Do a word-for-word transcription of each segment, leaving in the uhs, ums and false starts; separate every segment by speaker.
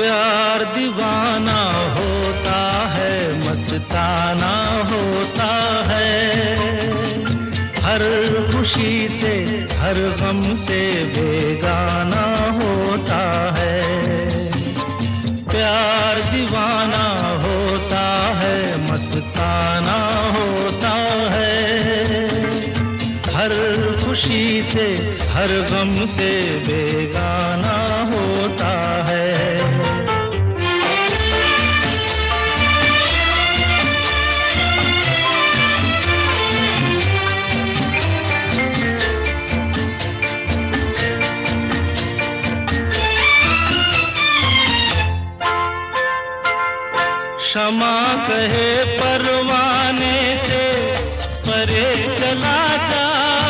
Speaker 1: प्यार दीवाना होता है, मस्ताना होता है, हर खुशी से हर गम से बेगाना होता है। प्यार दीवाना होता है, मस्ताना होता है, हर खुशी से हर गम से बेगाना होता है। क्षमा कहे परवाने से परे चला जा,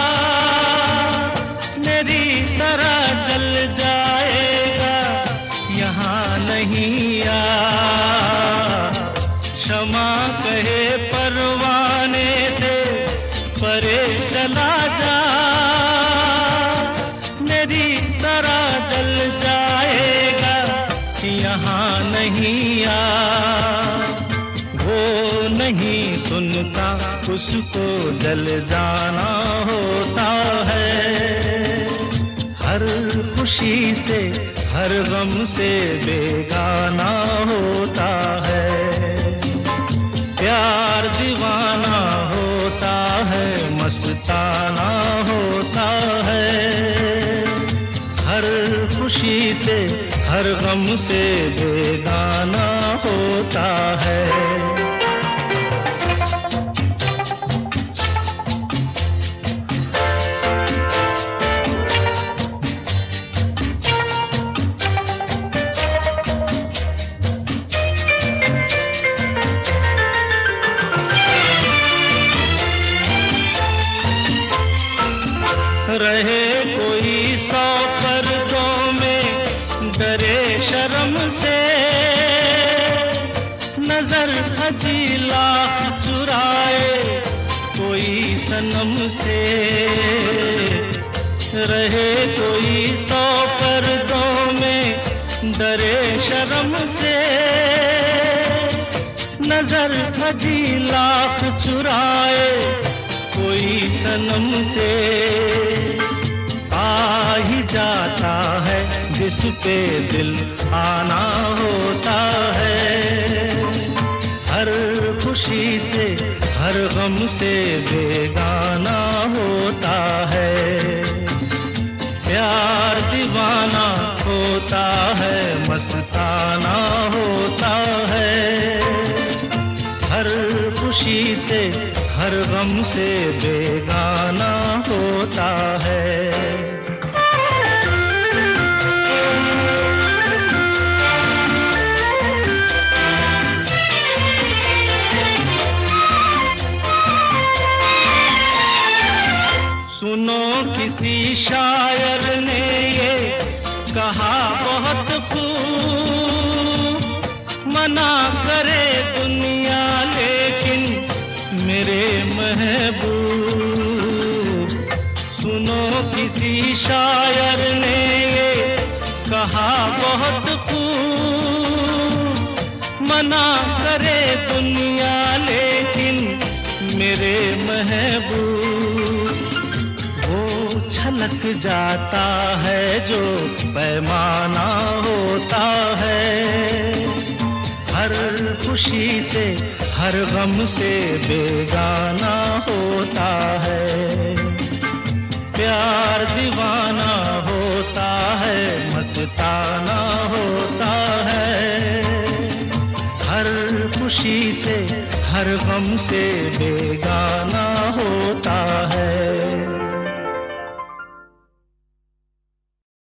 Speaker 1: मेरी तरह जल जाएगा यहाँ नहीं आ। क्षमा कहे परवाने से परे चला जा, मेरी तरह जल जाएगा यहाँ नहीं आ। वो नहीं सुनता उसको जल जाना होता है, हर खुशी से हर गम से बेगाना होता है। प्यार दीवाना होता है, मस्ताना होता है, हर खुशी से हर गम से बेगाना होता है। रहे कोई सौ पर्दों में डरे शर्म से, नजर हजी लाख चुराए कोई सनम से। रहे कोई सौ पर्दों में डरे शर्म से, नजर हजी लाख चुराए कोई सनम से। आ ही जाता है जिस पे दिल आना होता है, हर खुशी से हर गम से बेगाना होता है। प्यार दीवाना होता है, मस्ताना होता है, हर खुशी से हर गम से बेगाना होता है। सुनो किसी शायर ने ये कहा बहुत खूब, मना करे दुनिया लेकिन मेरे महबूब। सुनो किसी शायर ने ये कहा बहुत खूब, मना करे दुनिया लेकिन मेरे महबूब। छलक जाता है जो पैमाना होता है, हर खुशी से हर गम से बेगाना होता है। प्यार दीवाना होता है, मस्ताना होता है, हर खुशी से हर गम से बेगाना होता है।